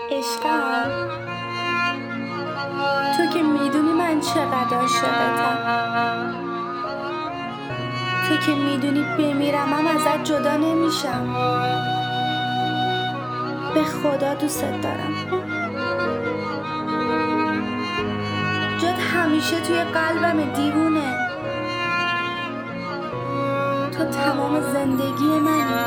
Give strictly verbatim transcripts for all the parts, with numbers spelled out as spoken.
عشقم، تو که میدونی من چقدر عاشقتم، تو که میدونی بمیرم هم ازت جدا نمیشم. به خدا دوستت دارم، جات همیشه توی قلبم دیوونه. تو تمام زندگی منی.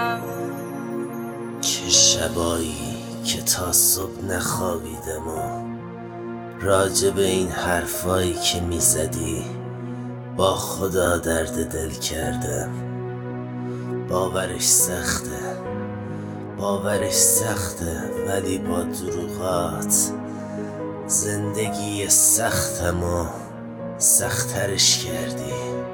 چه شبایی که تا صبح نخوابیدم و راجع به این حرفایی که میزدی با خدا درد دل کردم. باورش سخته، باورش سخته، ولی با دروغات زندگی سختم و سخترش کردی.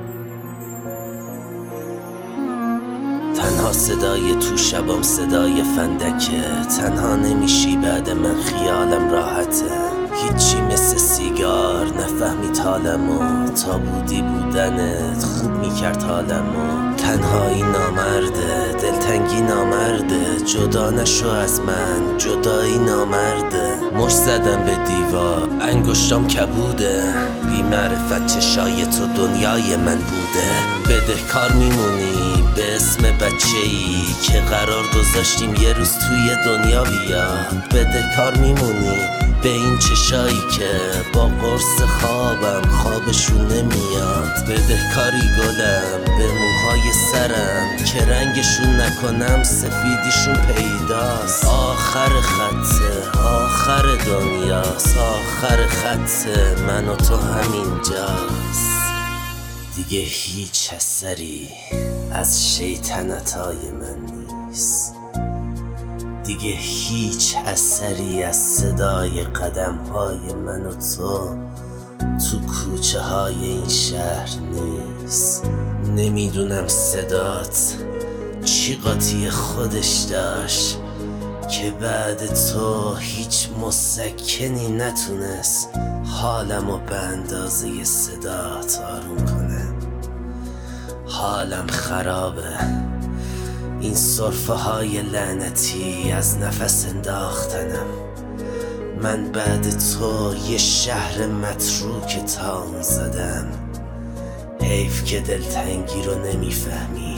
تنها صدای تو شبام صدای فندکه، تنها نمیشی بعد من خیالم راحته. هیچی مثل سیگار نفهمید حالمو، تا بودی بودنت خوب میکرد حالمو. تنهایی نامرده، دلتنگی نامرده، جدا نشو از من، جدایی نامرده. مش زدم به دیوار، انگشتام کبوده، بی معرفت چشای تو دنیای من بوده. بدهکار میمونی به اسم بچه‌ای که قرار گذاشتیم یه روز توی دنیا بیاد. بدهکار میمونی به این چشایی که با قرص خوابم خوابشون نمیاد. بدهکاری گلم به موهای سرم که رنگشون نکنم سفیدیشون پیداست. آخر خطه، آخر دنیاست، آخر خطه من و تو همینجاست. دیگه هیچ اثری از شیطنتای من نیست، دیگه هیچ اثری از صدای قدم های من و تو تو کوچه های این شهر نیست. نمیدونم صدات چی قاطی خودش داشت که بعد تو هیچ مسکنی نتونست حالمو به اندازه صدات آروم کنه. حالم خرابه، این صرفه های لعنتی از نفس انداختنم. من بعد تو یه شهر متروک تان زدم. حیف که دلتنگی رو نمیفهمی.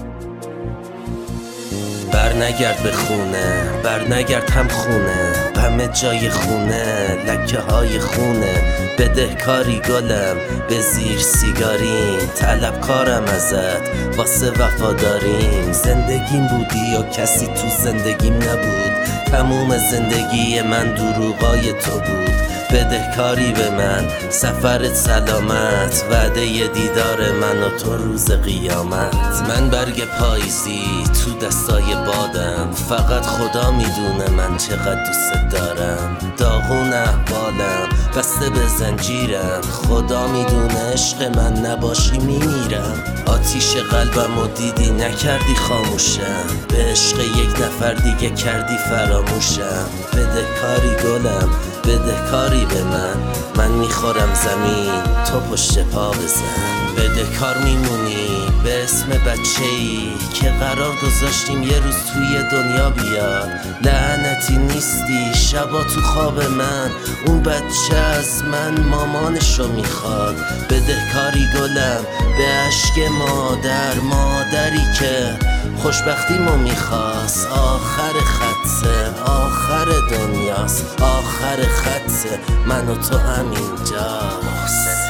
بر نگرد به خونه، بر نگرد هم خونه، همه جای خونه لکه های خونه. بدهکاری گلم به زیر سیگاریم، طلبکارم ازت واسه وفاداریم. زندگیم بودی و کسی تو زندگیم نبود، تموم زندگی من دروغای تو بود. بدهکاری به من، سفرت سلامت، وعده ی دیدار من و تو روز قیامت. من برگ پاییزی تو دستای بادم، فقط خدا میدونه من چقدر دوست دارم. داغون احوالم بسته به زنجیرم، خدا میدونه عشق من نباشی میمیرم. آتیش قلبم و دیدی نکردی خاموشم، به عشق یک نفر دیگه کردی فراموشم. بدهکاری گلم، بدهکاری به من، من میخورم زمین تو پشت پا بزن. بدهکار میمونی به اسم بچه‌ای که قرار گذاشتیم یه روز توی دنیا بیاد. لعنتی نیستی شبا تو خواب من، اون بچه از من مامانشو میخواد. بدهکاری گلم به عشق مادر، مادری که خوشبختیمو میخواست. آخر خطه، آخر دنیاست، آخر خطه من و تو همینجاست.